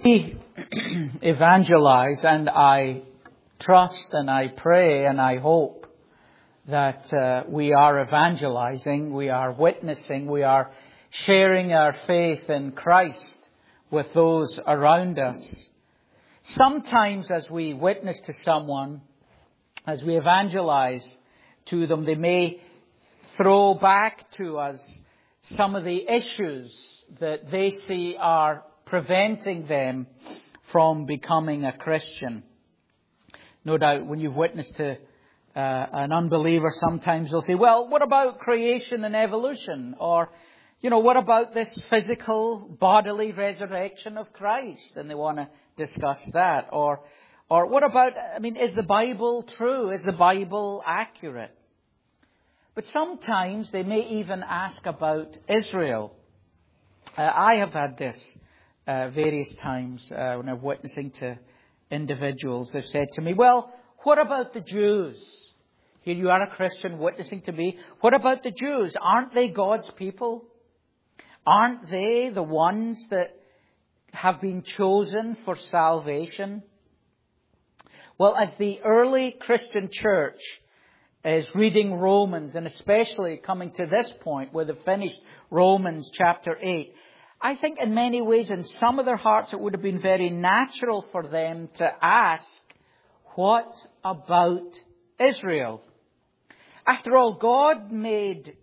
We evangelize, and I trust and I pray and I hope that we are evangelizing, we are witnessing, we are sharing our faith in Christ with those around us. Sometimes as we witness to someone, as we evangelize to them, they may throw back to us some of the issues that they see are preventing them from becoming a Christian. No doubt when you've witnessed to an unbeliever, sometimes they'll say, well, what about creation and evolution? Or, what about this physical bodily resurrection of Christ? And they want to discuss that. Or what about, is the Bible true? Is the Bible accurate? But sometimes they may even ask about Israel. I have had this various times when I'm witnessing to individuals. They've said to me, well, what about the Jews? Here you are, a Christian, witnessing to me. What about the Jews? Aren't they God's people? Aren't they the ones that have been chosen for salvation? Well, as the early Christian church is reading Romans, and especially coming to this point where they've finished Romans chapter 8, I think in many ways, in some of their hearts, it would have been very natural for them to ask, what about Israel? After all, God made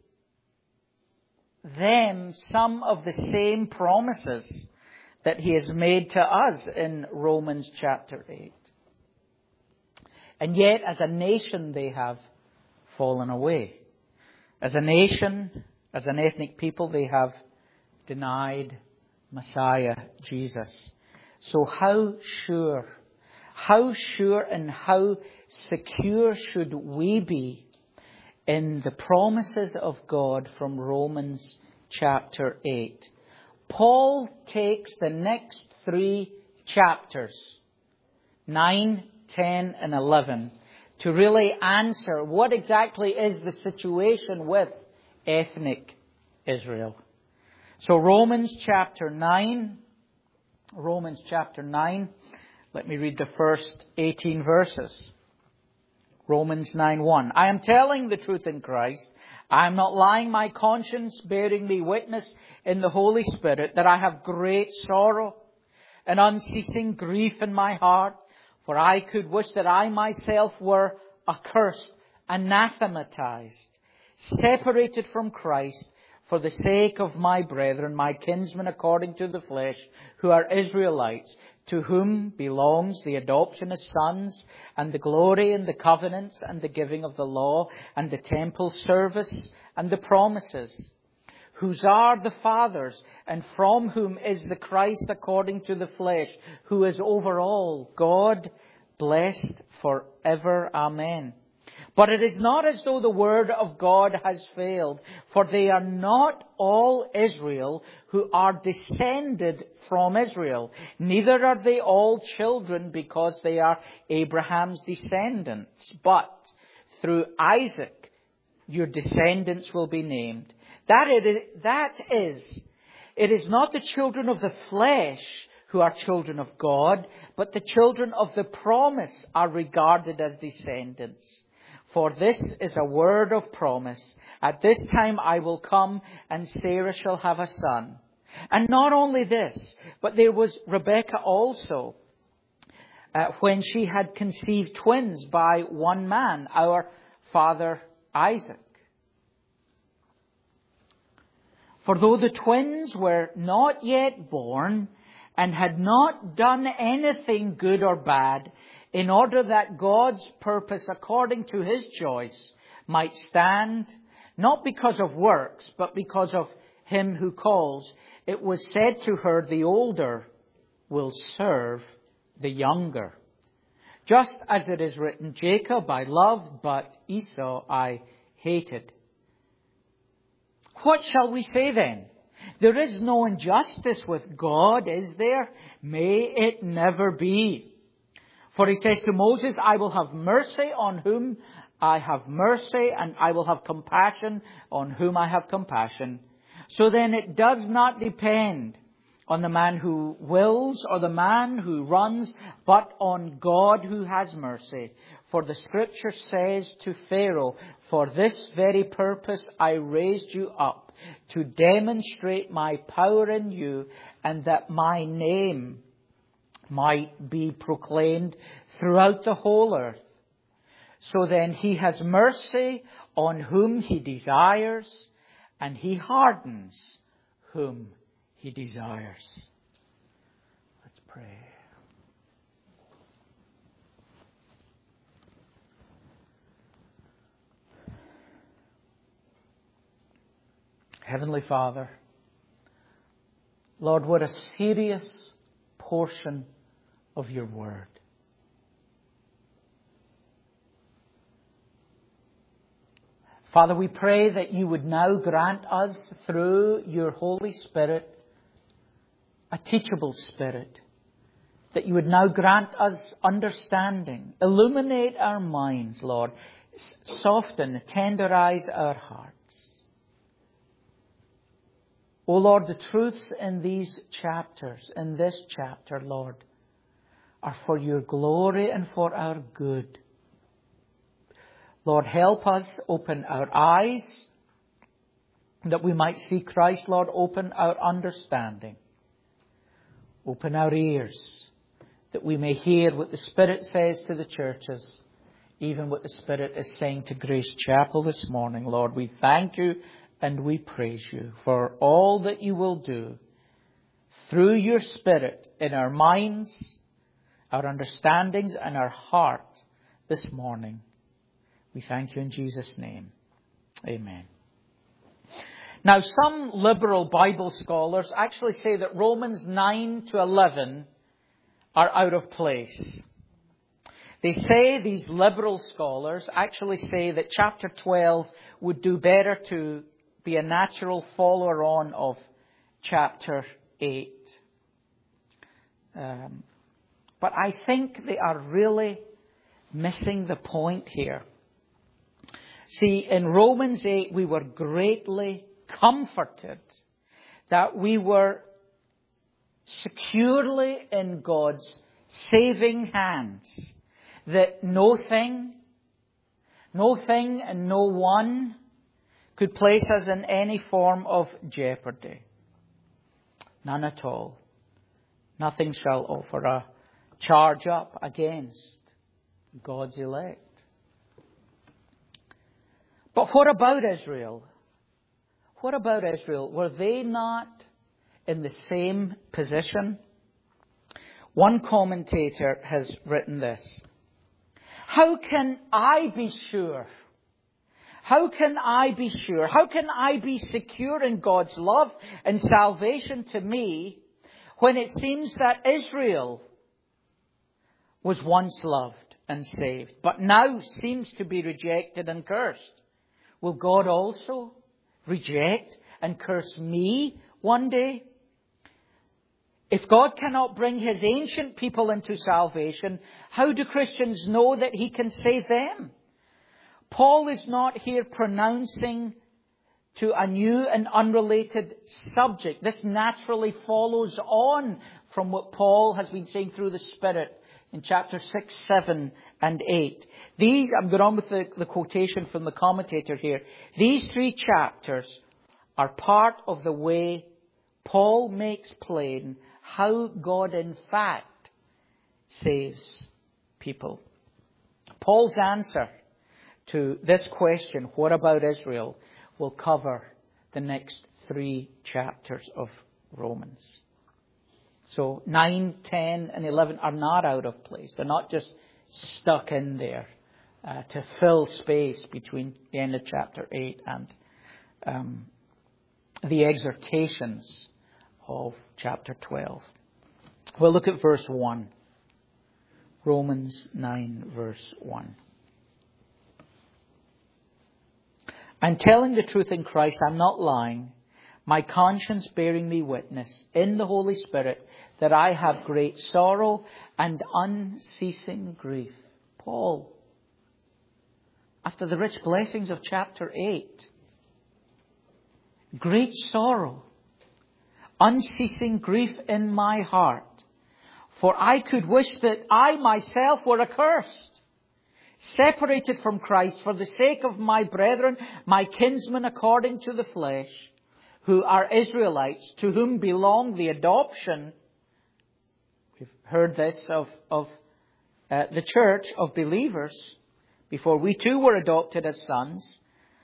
them some of the same promises that He has made to us in Romans chapter 8. And yet, as a nation, they have fallen away. As a nation, as an ethnic people, they have denied Messiah, Jesus. So how sure and how secure should we be in the promises of God from Romans chapter 8? Paul takes the next 3 chapters, 9, 10, and 11, to really answer what exactly is the situation with ethnic Israel. So Romans chapter 9, let me read the first 18 verses. Romans 9:1. I am telling the truth in Christ. I am not lying, my conscience bearing me witness in the Holy Spirit that I have great sorrow and unceasing grief in my heart. For I could wish that I myself were accursed, anathematized, separated from Christ, for the sake of my brethren, my kinsmen according to the flesh, who are Israelites, to whom belongs the adoption as sons, and the glory and the covenants, and the giving of the law, and the temple service, and the promises, whose are the fathers, and from whom is the Christ according to the flesh, who is over all, God, blessed forever. Amen. But it is not as though the word of God has failed, for they are not all Israel who are descended from Israel. Neither are they all children because they are Abraham's descendants. But through Isaac your descendants will be named. That is, it is not the children of the flesh who are children of God, but the children of the promise are regarded as descendants. For this is a word of promise. At this time I will come, and Sarah shall have a son. And not only this, but there was Rebekah also, when she had conceived twins by one man, our father Isaac. For though the twins were not yet born, and had not done anything good or bad, in order that God's purpose according to His choice might stand, not because of works, but because of Him who calls, it was said to her, the older will serve the younger. Just as it is written, Jacob I loved, but Esau I hated. What shall we say then? There is no injustice with God, is there? May it never be. For He says to Moses, I will have mercy on whom I have mercy, and I will have compassion on whom I have compassion. So then it does not depend on the man who wills or the man who runs, but on God who has mercy. For the Scripture says to Pharaoh, for this very purpose I raised you up, to demonstrate my power in you, and that my name might be proclaimed throughout the whole earth. So then he has mercy on whom he desires, and he hardens whom he desires. Let's pray. Heavenly Father, Lord, what a serious portion of your word. Father, we pray that you would now grant us through your Holy Spirit a teachable spirit, that you would now grant us understanding, illuminate our minds, Lord, soften, tenderize our hearts. O Lord, the truths in these chapters, in this chapter, Lord, are for your glory and for our good. Lord, help us, open our eyes, that we might see Christ. Lord, open our understanding. Open our ears, that we may hear what the Spirit says to the churches, even what the Spirit is saying to Grace Chapel this morning. Lord, we thank you and we praise you for all that you will do through your Spirit in our minds, our understandings, and our heart this morning. We thank you in Jesus' name. Amen. Now, some liberal Bible scholars actually say that Romans 9 to 11 are out of place. They say, these liberal scholars actually say that chapter 12 would do better to be a natural follower on of chapter 8. But I think they are really missing the point here. See, in Romans 8, we were greatly comforted that we were securely in God's saving hands, that no thing and no one could place us in any form of jeopardy. None at all. Nothing shall offer a charge up against God's elect. But what about Israel? What about Israel? Were they not in the same position? One commentator has written this. How can I be sure? How can I be sure? How can I be secure in God's love and salvation to me when it seems that Israel was once loved and saved, but now seems to be rejected and cursed? Will God also reject and curse me one day? If God cannot bring his ancient people into salvation, how do Christians know that he can save them? Paul is not here pronouncing to a new and unrelated subject. This naturally follows on from what Paul has been saying through the Spirit in chapter 6, 7, and 8. I'm going on with the quotation from the commentator here. These three chapters are part of the way Paul makes plain how God in fact saves people. Paul's answer to this question, what about Israel, will cover the next 3 chapters of Romans. So 9, 10, and 11 are not out of place. They're not just stuck in there to fill space between the end of chapter 8 and the exhortations of chapter 12. We'll look at verse 1. Romans 9, verse 1. I'm telling the truth in Christ, I'm not lying. My conscience bearing me witness in the Holy Spirit that I have great sorrow and unceasing grief. Paul, after the rich blessings of chapter 8, great sorrow, unceasing grief in my heart. For I could wish that I myself were accursed, separated from Christ for the sake of my brethren, my kinsmen according to the flesh, who are Israelites, to whom belong the adoption. We've heard this of the church of believers, before we too were adopted as sons,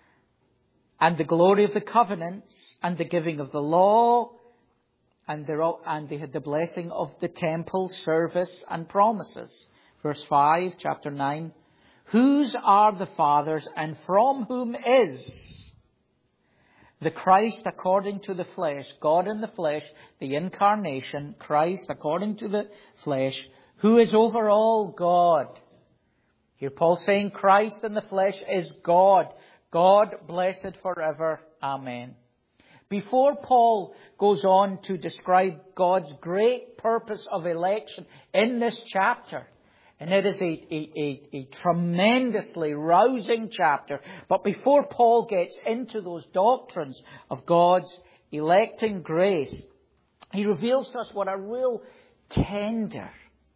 and the glory of the covenants, and the giving of the law, and they had the blessing of the temple service and promises. Verse 5, chapter 9. Whose are the fathers, and from whom is the Christ according to the flesh, God in the flesh, the incarnation, Christ according to the flesh, who is over all God. Here Paul saying Christ in the flesh is God. God blessed forever. Amen. Before Paul goes on to describe God's great purpose of election in this chapter, and it is a tremendously rousing chapter, but before Paul gets into those doctrines of God's electing grace, he reveals to us what a real tender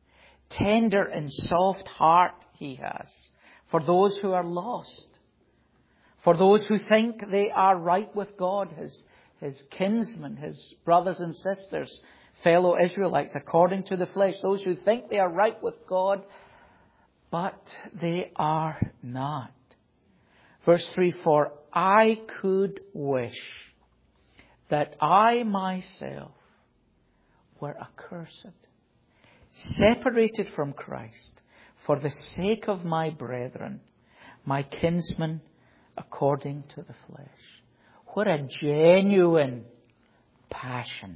and soft heart he has for those who are lost, for those who think they are right with God, his kinsmen, his brothers and sisters, fellow Israelites according to the flesh, those who think they are right with God, but they are not. Verse 3, for I could wish that I myself were accursed, separated from Christ, for the sake of my brethren, my kinsmen according to the flesh. What a genuine passion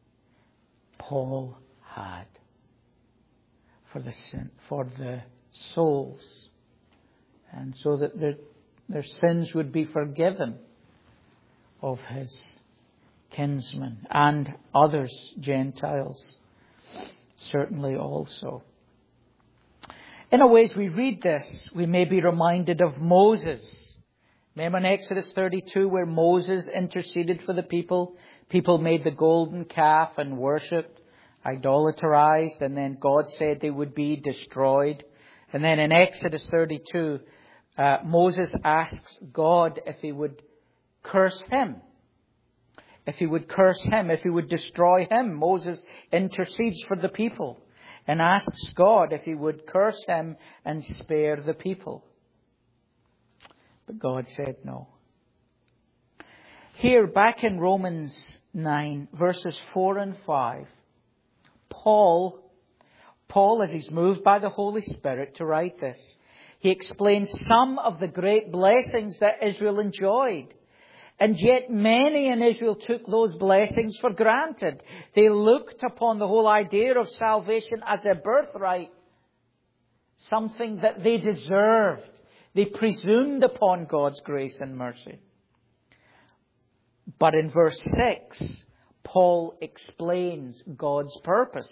Paul had for the souls, and so that their sins would be forgiven of his kinsmen and others, Gentiles, certainly also. In a way, as we read this, we may be reminded of Moses. Remember in Exodus 32 where Moses interceded for the people? People made the golden calf and worshipped, idolaterized, and then God said they would be destroyed. And then in Exodus 32, Moses asks God if he would curse him. If he would curse him, if he would destroy him. Moses intercedes for the people and asks God if he would curse him and spare the people. But God said no. Here, back in Romans 9, verses 4 and 5, Paul, as he's moved by the Holy Spirit to write this, he explains some of the great blessings that Israel enjoyed. And yet many in Israel took those blessings for granted. They looked upon the whole idea of salvation as a birthright, something that they deserved. They presumed upon God's grace and mercy. But in verse 6, Paul explains God's purpose.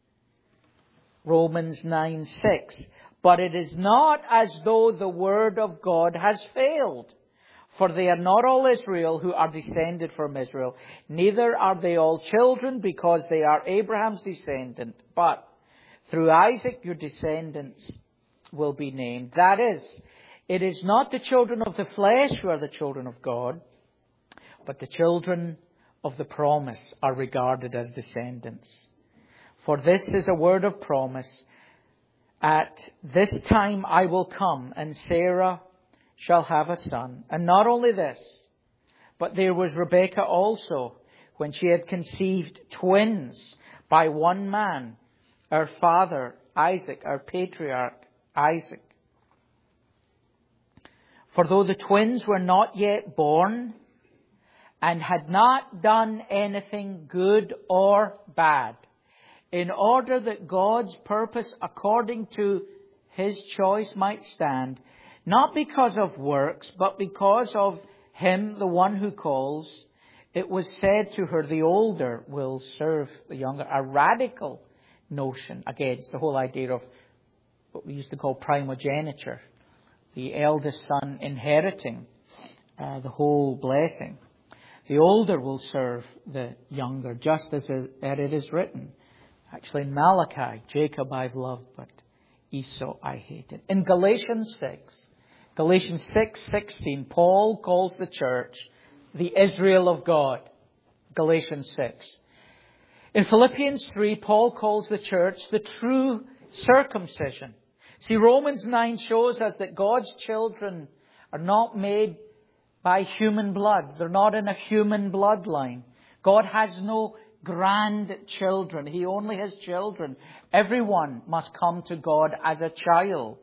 Romans 9:6. But it is not as though the word of God has failed. For they are not all Israel who are descended from Israel. Neither are they all children because they are Abraham's descendant. But through Isaac your descendants will be named. That is, it is not the children of the flesh who are the children of God, but the children of the promise are regarded as descendants. For this is a word of promise. At this time I will come, and Sarah shall have a son. And not only this, but there was Rebekah also, when she had conceived twins by one man, our father Isaac, our patriarch Isaac. For though the twins were not yet born, and had not done anything good or bad, in order that God's purpose according to his choice might stand, not because of works, but because of him, the one who calls, it was said to her, the older will serve the younger. A radical notion against the whole idea of what we used to call primogeniture, the eldest son inheriting the whole blessing. The older will serve the younger, just as it is written. Actually, in Malachi, Jacob I've loved, but Esau I hated. In Galatians 6:16, Paul calls the church the Israel of God. Galatians 6. In Philippians 3, Paul calls the church the true circumcision. See, Romans 9 shows us that God's children are not made by human blood. They're not in a human bloodline. God has no grandchildren. He only has children. Everyone must come to God as a child.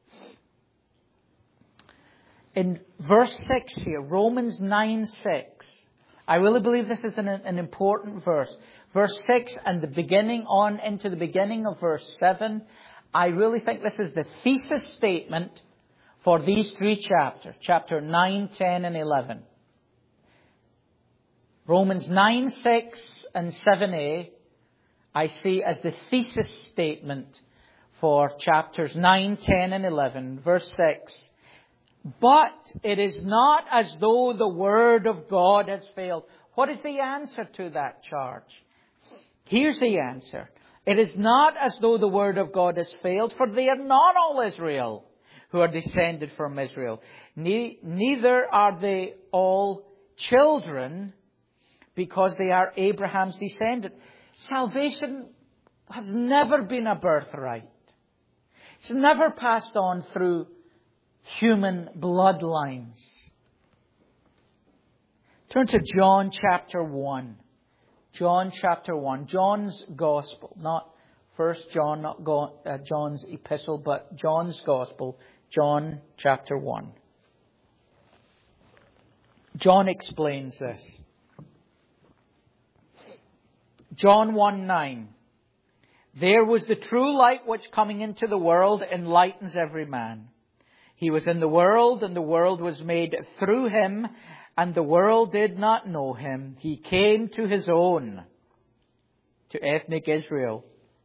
In verse 6 here, Romans 9:6, I really believe this is an important verse. Verse 6 and the beginning on into the beginning of verse 7, I really think this is the thesis statement for these three chapters, chapter 9, 10, and 11. Romans 9:6 and 7a, I see as the thesis statement for chapters 9, 10, and 11. Verse 6, but it is not as though the word of God has failed. What is the answer to that charge? Here's the answer. It is not as though the word of God has failed, for they are not all Israel who are descended from Israel. Neither are they all children, because they are Abraham's descendant. Salvation has never been a birthright. It's never passed on through human bloodlines. Turn to John chapter 1. John chapter 1. John's Gospel. Not 1 John, not John's epistle, but John's Gospel. John chapter 1. John explains this. John 1:9. There was the true light which coming into the world enlightens every man. He was in the world, and the world was made through him, and the world did not know him. He came to his own, to ethnic Israel,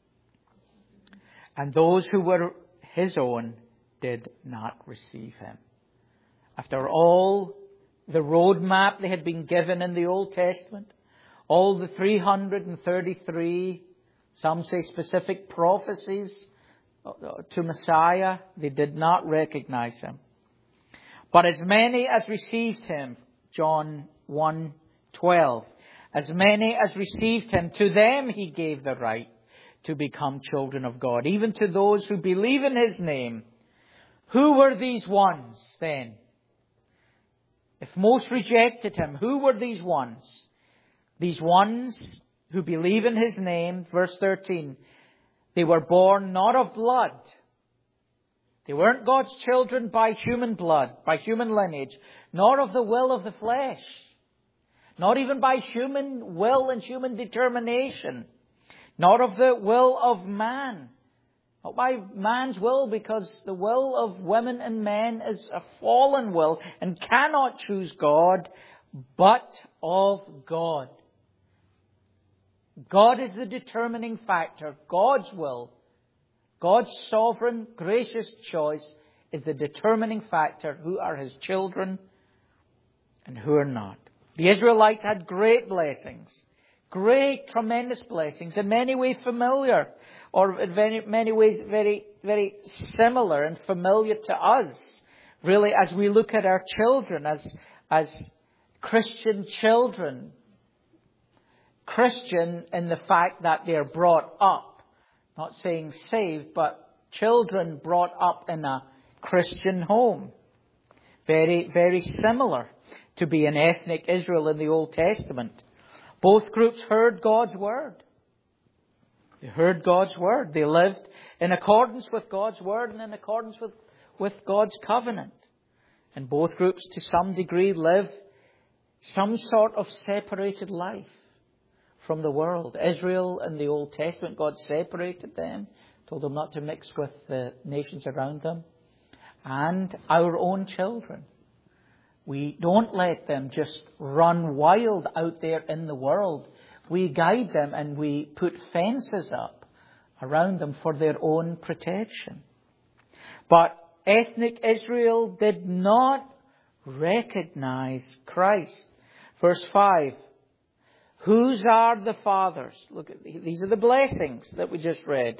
and those who were his own did not receive him. After all the roadmap they had been given in the Old Testament, all the 333, some say specific prophecies to Messiah, they did not recognize him. But as many as received him, John 1:12, as many as received him, to them he gave the right to become children of God, even to those who believe in his name. Who were these ones then? If most rejected him, who were these ones? These ones who believe in his name, verse 13, they were born not of blood. They weren't God's children by human blood, by human lineage, nor of the will of the flesh, not even by human will and human determination, not of the will of man, not by man's will, because the will of women and men is a fallen will and cannot choose God, but of God. God is the determining factor. God's will, God's sovereign, gracious choice is the determining factor who are his children and who are not. The Israelites had great blessings, great, tremendous blessings, in many ways familiar, or in many ways very, very similar and familiar to us, really, as we look at our children, as Christian children. Christian in the fact that they're brought up, not saying saved, but children brought up in a Christian home. Very, very similar to be an ethnic Israel in the Old Testament. Both groups heard God's word. They heard God's word. They lived in accordance with God's word and in accordance with God's covenant. And both groups to some degree live some sort of separated life from the world. Israel in the Old Testament, God separated them, told them not to mix with the nations around them. And our own children, we don't let them just run wild out there in the world. We guide them and we put fences up around them for their own protection. But ethnic Israel did not recognize Christ. Verse 5. Whose are the fathers? Look, these are the blessings that we just read.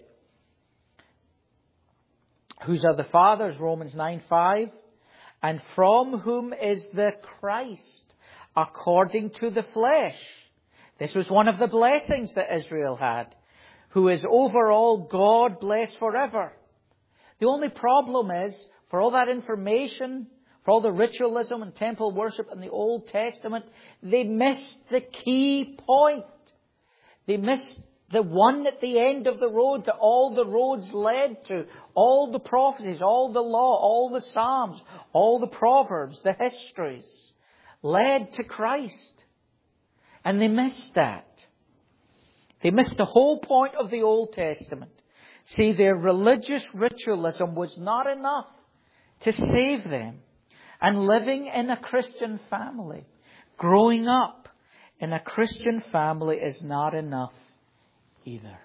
Whose are the fathers? Romans 9:5. And from whom is the Christ, according to the flesh. This was one of the blessings that Israel had. Who is over all God, blessed forever. The only problem is, for all that information, for all the ritualism and temple worship in the Old Testament, they missed the key point. They missed the one at the end of the road that all the roads led to. All the prophecies, all the law, all the Psalms, all the Proverbs, the histories led to Christ. And they missed that. They missed the whole point of the Old Testament. See, their religious ritualism was not enough to save them. And living in a Christian family, growing up in a Christian family is not enough either.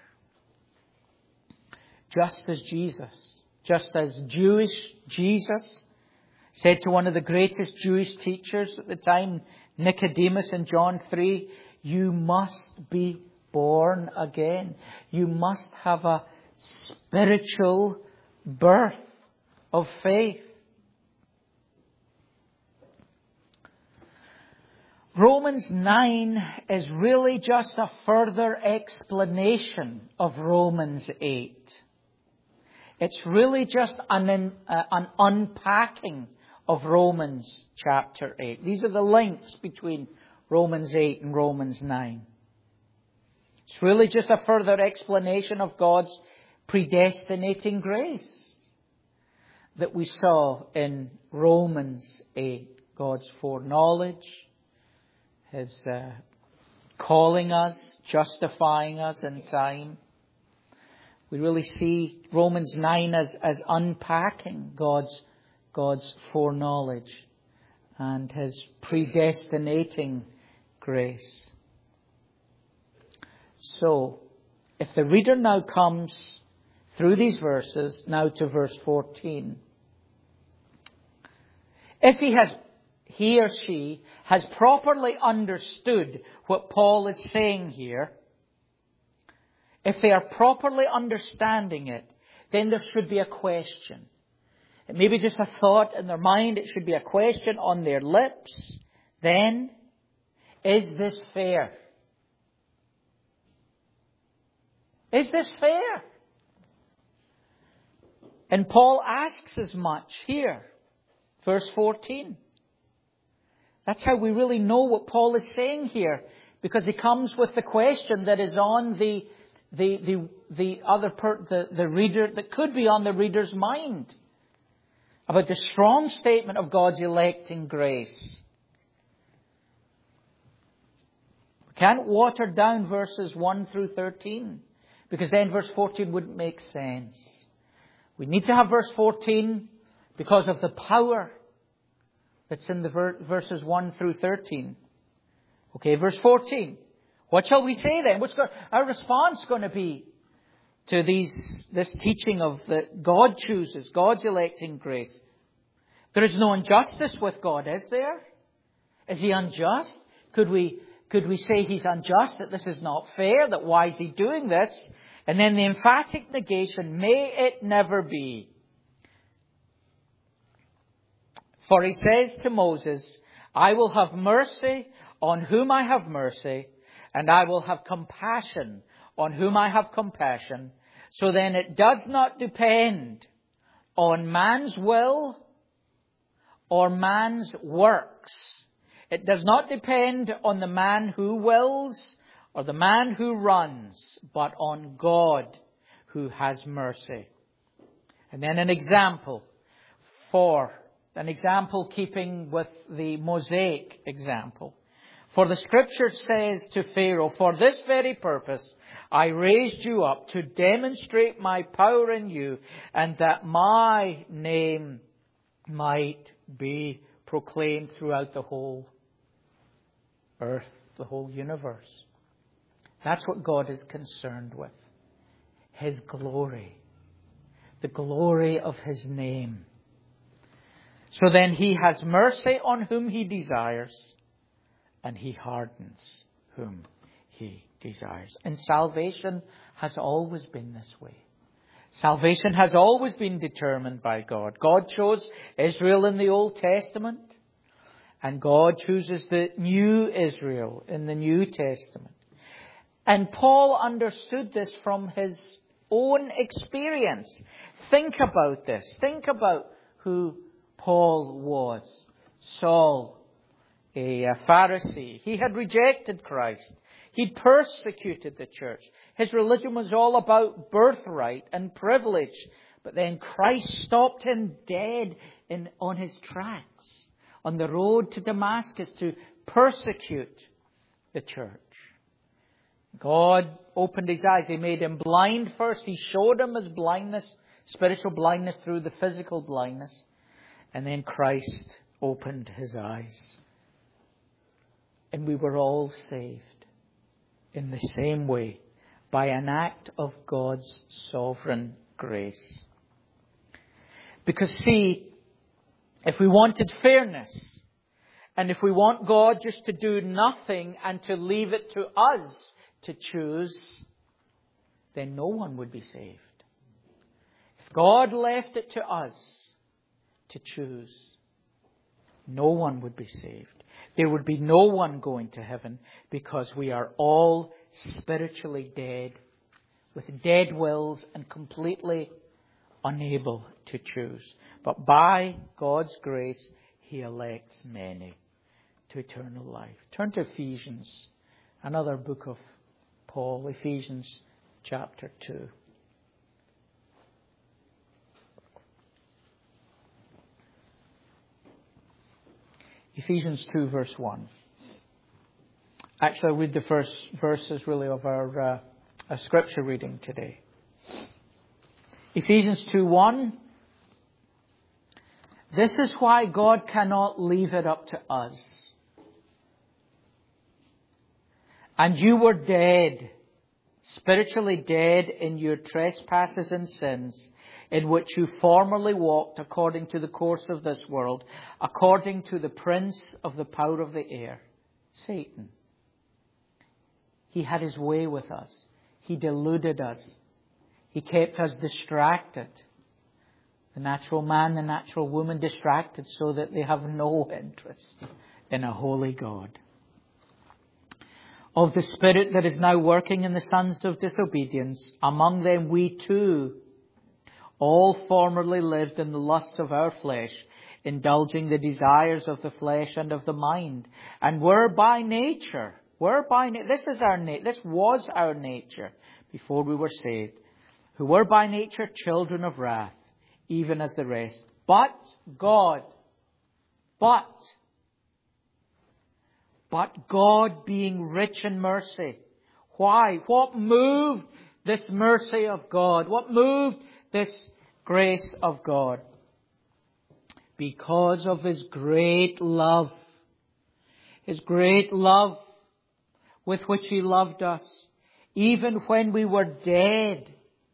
Just as Jewish Jesus said to one of the greatest Jewish teachers at the time, Nicodemus, in John 3, you must be born again. You must have a spiritual birth of faith. Romans 9 is really just a further explanation of Romans 8. It's really just an unpacking of Romans chapter 8. These are the links between Romans 8 and Romans 9. It's really just a further explanation of God's predestinating grace that we saw in Romans 8. God's foreknowledge, His calling us, justifying us in time. We really see Romans 9 as unpacking God's foreknowledge and His predestinating grace. So, if the reader now comes through these verses, now to verse 14. If he or she has properly understood what Paul is saying here, if they are properly understanding it, then there should be a question. It may be just a thought in their mind. It should be a question on their lips. Then, is this fair? Is this fair? And Paul asks as much here. Verse 14. That's how we really know what Paul is saying here, because he comes with the question that is on the reader, that could be on the reader's mind, about the strong statement of God's electing grace. We can't water down verses 1 through 13, because then verse 14 wouldn't make sense. We need to have verse 14 because of the power that's in the verses 1 through 13. Okay, verse 14. What shall we say then? What's our response going to be to this teaching of that God chooses, God's electing grace? There is no injustice with God, is there? Is He unjust? Could we say He's unjust, that this is not fair, that why is He doing this? And then the emphatic negation, may it never be. For He says to Moses, I will have mercy on whom I have mercy, and I will have compassion on whom I have compassion. So then it does not depend on man's will or man's works. It does not depend on the man who wills or the man who runs, but on God who has mercy. And then an example keeping with the Mosaic example. For the Scripture says to Pharaoh, for this very purpose I raised you up to demonstrate my power in you, and that my name might be proclaimed throughout the whole earth, the whole universe. That's what God is concerned with. His glory. The glory of His name. So then He has mercy on whom He desires, and He hardens whom He desires. And salvation has always been this way. Salvation has always been determined by God. God chose Israel in the Old Testament, and God chooses the new Israel in the New Testament. And Paul understood this from his own experience. Think about this. Think about who Paul was. Saul, a Pharisee. He had rejected Christ. He'd persecuted the church. His religion was all about birthright and privilege. But then Christ stopped him dead on his tracks, on the road to Damascus, to persecute the church. God opened his eyes. He made him blind first. He showed him his blindness, spiritual blindness through the physical blindness. And then Christ opened his eyes. And we were all saved in the same way, by an act of God's sovereign grace. Because see, if we wanted fairness, and if we want God just to do nothing and to leave it to us to choose, then no one would be saved. If God left it to us to choose, no one would be saved. There would be no one going to heaven, because we are all spiritually dead, with dead wills and completely unable to choose. But by God's grace, He elects many to eternal life. Turn to Ephesians, another book of Paul, Ephesians chapter 2. Ephesians 2 verse 1. Actually, I'll read the first verses really of our scripture reading today. Ephesians 2:1. This is why God cannot leave it up to us. And you were dead, spiritually dead in your trespasses and sins, in which you formerly walked according to the course of this world, according to the prince of the power of the air, Satan. He had his way with us. He deluded us. He kept us distracted. The natural man, the natural woman distracted so that they have no interest in a holy God. Of the Spirit that is now working in the sons of disobedience, among them we too all formerly lived in the lusts of our flesh, indulging the desires of the flesh and of the mind, and were by nature, this was our nature before we were saved, who were by nature children of wrath, even as the rest. But God being rich in mercy. Why? What moved this mercy of God? What moved this grace of God? Because of His great love. His great love with which He loved us. Even when we were dead,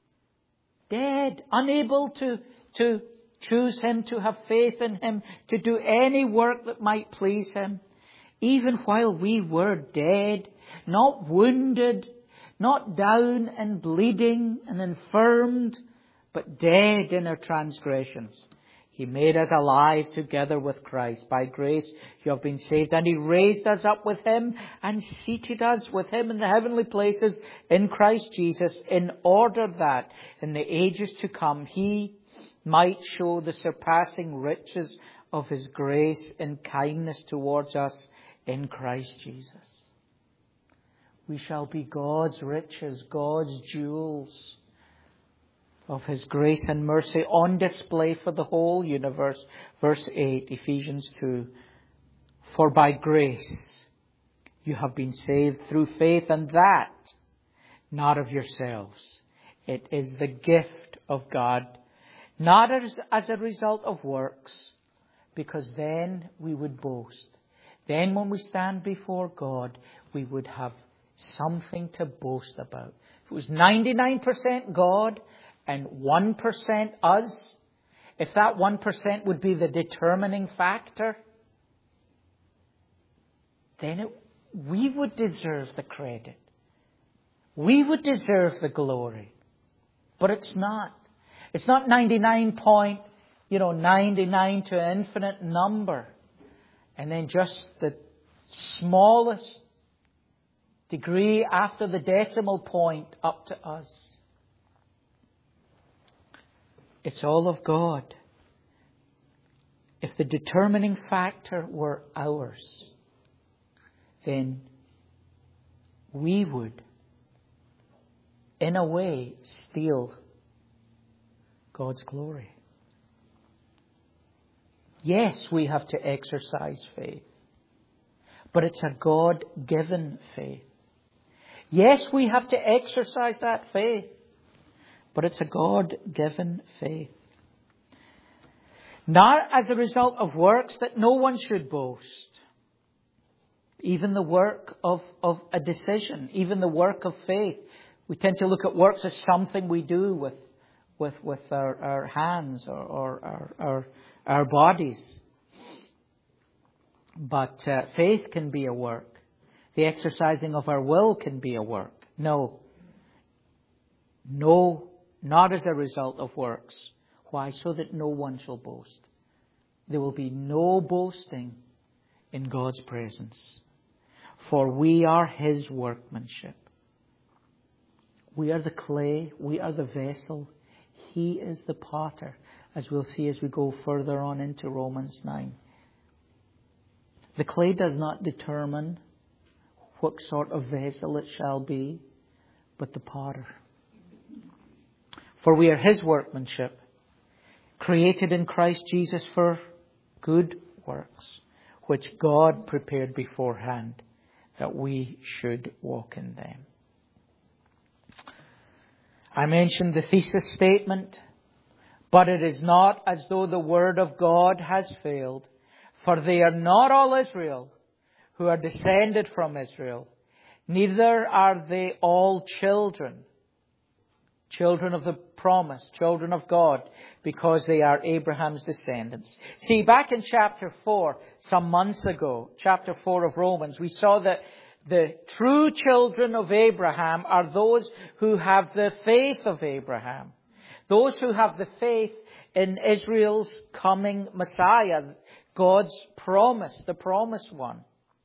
unable to choose Him, to have faith in Him, to do any work that might please Him. Even while we were dead, not wounded, not down and bleeding and infirmed, but dead in our transgressions, He made us alive together with Christ. By grace you have been saved. And He raised us up with Him and seated us with Him in the heavenly places in Christ Jesus, in order that in the ages to come He might show the surpassing riches of His grace and kindness towards us in Christ Jesus. We shall be God's riches, God's jewels of His grace and mercy on display for the whole universe. Verse 8, Ephesians 2. For by grace you have been saved through faith, and that not of yourselves. It is the gift of God, not as a result of works, because then we would boast. Then when we stand before God, we would have something to boast about. If it was 99% God and 1% us, if that 1% would be the determining factor, then we would deserve the credit. We would deserve the glory. But it's not. It's not 99 to an infinite number. And then just the smallest degree after the decimal point up to us. It's all of God. If the determining factor were ours, then we would, in a way, steal God's glory. Yes, we have to exercise faith, but it's a God-given faith. Yes, we have to exercise that faith, but it's a God-given faith. Not as a result of works that no one should boast. Even the work of a decision, even the work of faith. We tend to look at works as something we do with our hands or our bodies. But faith can be a work. The exercising of our will can be a work. No, not as a result of works. Why? So that no one shall boast. There will be no boasting in God's presence. For we are His workmanship. We are the clay. We are the vessel. He is the potter, as we'll see as we go further on into Romans 9. The clay does not determine what sort of vessel it shall be, but the potter. For we are His workmanship, created in Christ Jesus for good works, which God prepared beforehand that we should walk in them. I mentioned the thesis statement, but it is not as though the word of God has failed, for they are not all Israel who are descended from Israel, neither are they all children of the promise, children of God, because they are Abraham's descendants. See, back in chapter 4, some months ago, chapter 4 of Romans, we saw that the true children of Abraham are those who have the faith of Abraham. Those who have the faith in Israel's coming Messiah, God's promise, the promised one.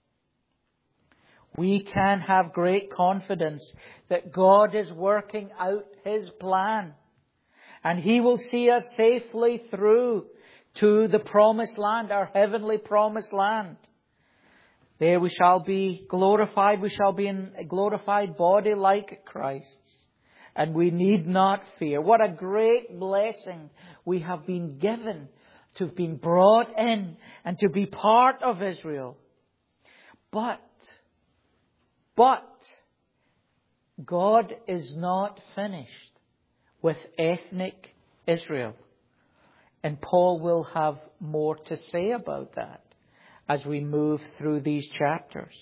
We can have great confidence that God is working out His plan. And He will see us safely through to the promised land, our heavenly promised land. There we shall be glorified. We shall be in a glorified body like Christ's. And we need not fear. What a great blessing we have been given to have been brought in and to be part of Israel. But God is not finished with ethnic Israel. And Paul will have more to say about that as we move through these chapters.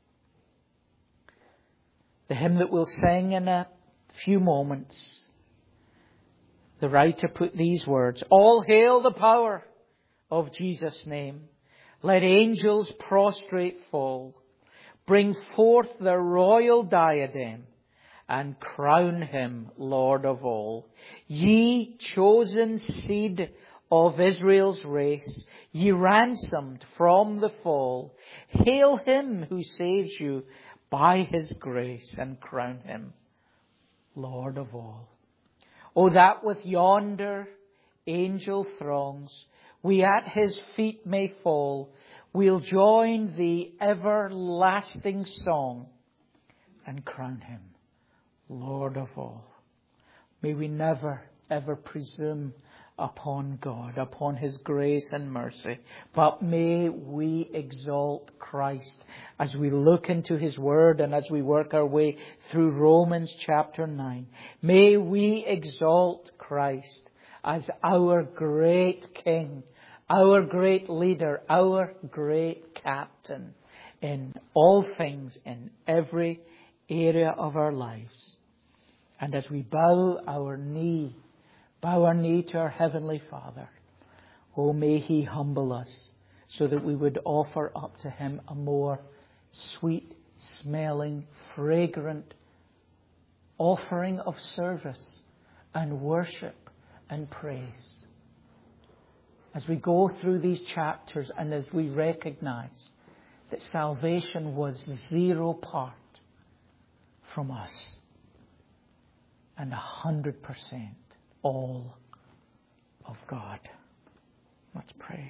The hymn that we'll sing in a few moments, the writer put these words: all hail the power of Jesus' name. Let angels prostrate fall. Bring forth the royal diadem and crown Him Lord of all. Ye chosen seed of Israel's race, ye ransomed from the fall. Hail Him who saves you by His grace, and crown Him Lord of all. Oh, that with yonder angel throngs we at His feet may fall. We'll join the everlasting song and crown Him Lord of all. May we never, ever presume upon God, upon His grace and mercy, but may we exalt Christ as we look into His Word and as we work our way through Romans chapter 9. May we exalt Christ as our great King, our great leader, our great captain in all things, in every area of our lives. And as we bow our knee to our Heavenly Father, oh, may He humble us so that we would offer up to Him a more sweet smelling, fragrant offering of service and worship and praise. As we go through these chapters and as we recognize that salvation was 0 part from us and 100% all of God. Let's pray.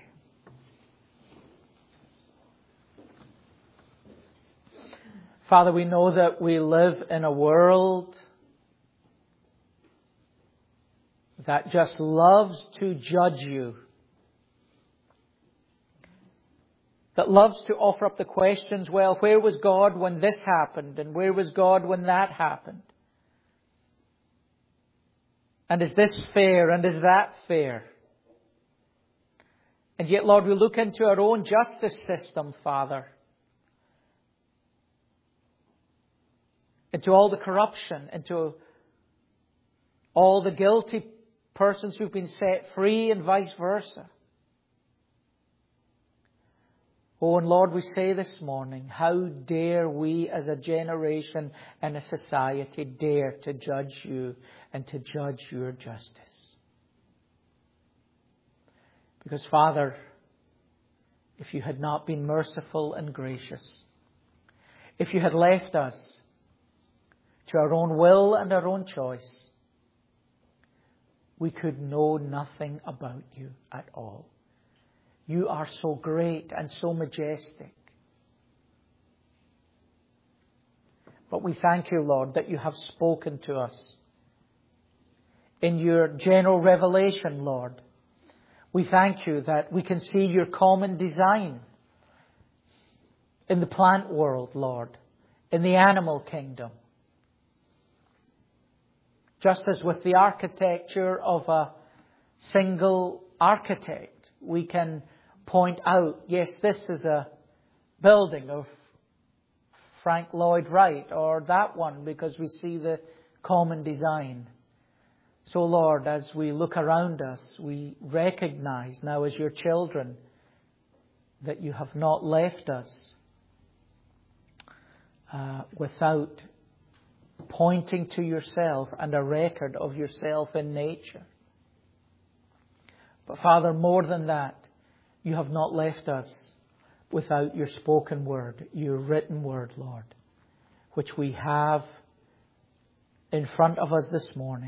Father, we know that we live in a world that just loves to judge you, that loves to offer up the questions, well, where was God when this happened? And where was God when that happened? And is this fair? And is that fair? And yet, Lord, we look into our own justice system, Father, into all the corruption, into all the guilty persons who've been set free and vice versa. Oh, and Lord, we say this morning, how dare we as a generation and a society dare to judge you and to judge your justice? Because, Father, if you had not been merciful and gracious, if you had left us to our own will and our own choice, we could know nothing about you at all. You are so great and so majestic. But we thank you, Lord, that you have spoken to us in your general revelation, Lord. We thank you that we can see your common design in the plant world, Lord, in the animal kingdom. Just as with the architecture of a single architect, we can point out, yes, this is a building of Frank Lloyd Wright, or that one, because we see the common design. So, Lord, as we look around us, we recognize now as your children that you have not left us without pointing to yourself and a record of yourself in nature. But Father, more than that, you have not left us without your spoken word, your written word, Lord, which we have in front of us this morning.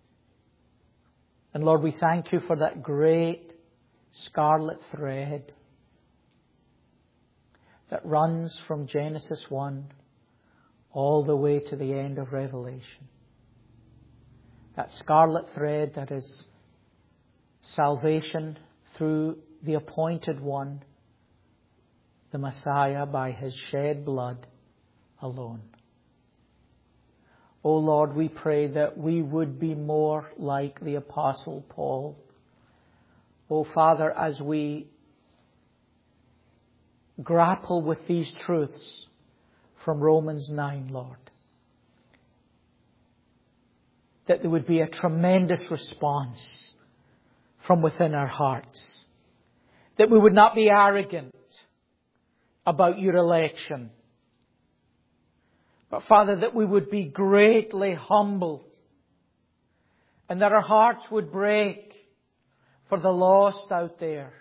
And Lord, we thank you for that great scarlet thread that runs from Genesis 1 all the way to the end of Revelation. That scarlet thread that is salvation through the appointed one, the Messiah, by his shed blood alone. O Lord, we pray that we would be more like the Apostle Paul. O Father, as we grapple with these truths from Romans 9, Lord, that there would be a tremendous response from within our hearts. That we would not be arrogant about your election. But Father, that we would be greatly humbled. And that our hearts would break for the lost out there.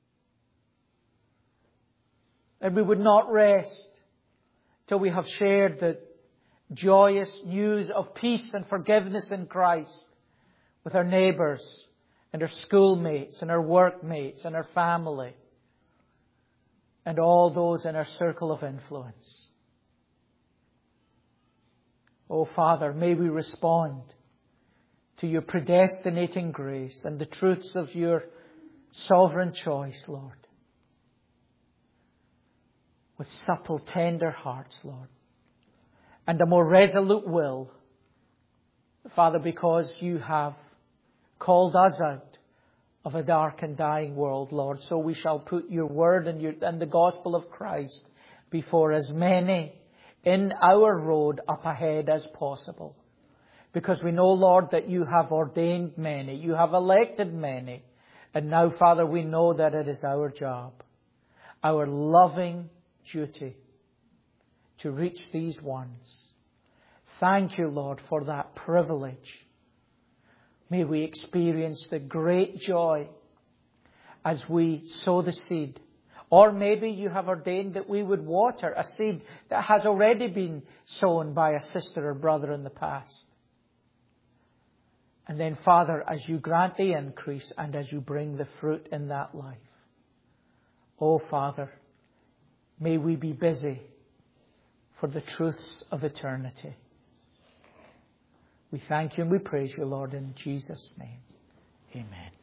And we would not rest till we have shared the joyous news of peace and forgiveness in Christ with our neighbours and our schoolmates and our workmates and our family and all those in our circle of influence. Oh Father, may we respond to your predestinating grace and the truths of your sovereign choice, Lord, with supple, tender hearts, Lord, and a more resolute will, Father, because you have called us out of a dark and dying world, Lord. So we shall put your word and the gospel of Christ before as many in our road up ahead as possible. Because we know, Lord, that you have ordained many, you have elected many. And now, Father, we know that it is our job, our loving duty, to reach these ones. Thank you, Lord, for that privilege. May we experience the great joy as we sow the seed. Or maybe you have ordained that we would water a seed that has already been sown by a sister or brother in the past. And then, Father, as you grant the increase and as you bring the fruit in that life, oh, Father, may we be busy for the truths of eternity. We thank you and we praise you, Lord, in Jesus' name. Amen.